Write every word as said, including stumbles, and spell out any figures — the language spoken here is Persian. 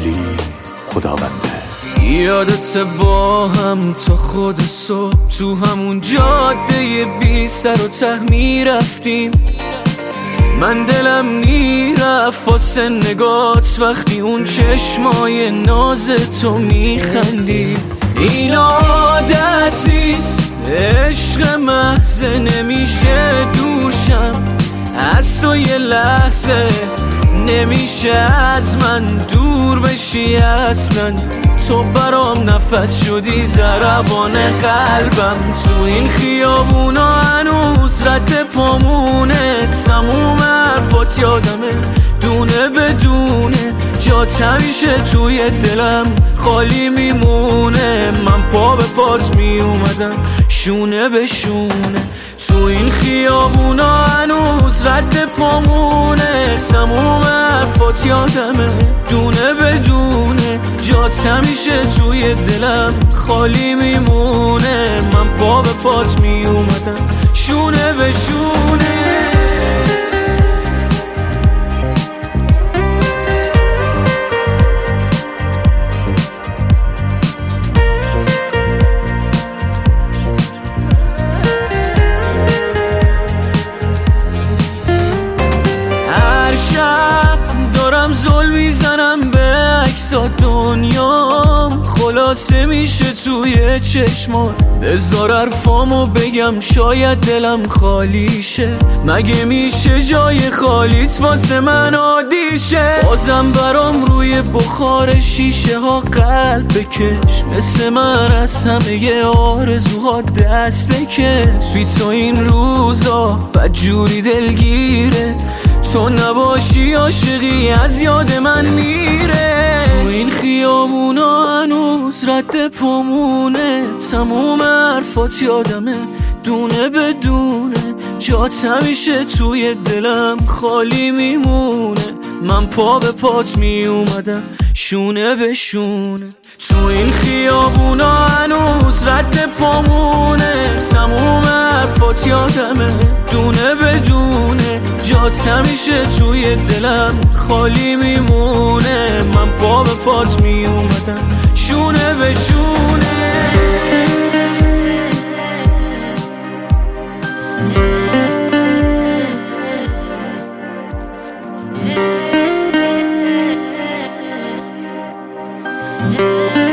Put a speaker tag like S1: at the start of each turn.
S1: ولی خداونده.
S2: یادت با هم تا خود صبح تو همون جاده بی سر و ته میرفتیم، من دلم میرفت واسه نگات وقتی اون چشمای ناز تو میخندی. این عادت نیست، عشق محض نمیشه دورشم از تو یه لحظه، نمیشه از من دور بشی اصلا. تو برام نفس شدی ضربان قلبم، تو این خیابونا هنوز رد پامونه، تموم حرفات یادمه دونه بدونه، جات همیشه توی دلم خالی میمونه. من پا به پات میومدم شونه به شونه، تو این خیابونا هنوز رد پامونه، تموم حرفات یادمه دونه بدونه، جات همیشه توی دلم خالی میمونه. من پا به پات میومدم شونه به شونه. دارم زل میزنم به عکسات، دنیام خلاصه میشه توی چشمات. بذار حرفامو بگم شاید دلم خالی شه، مگه میشه جای خالیت واسه من عادی شه؟ بازم برام روی بخار شیشه ها قلب بکش، مثل من از همه آرزوها دست بکش. بی تو این روزا بدجوری دلگیره، تو نباشی عاشقی از یاد من میره. تو این خیابونا هنوز رد پامونه، تموم حرفات یادمه دونه بدونه، جات همیشه توی دلم خالی میمونه. من پا به پات میومدم شونه به شونه، تو این خیابونا هنوز رد پامونه، تموم حرفات یادمه دونه بدونه، جات همیشه توی دلم خالی میمونه. من پا به پات میومدم شونه به شونه.
S3: Yeah.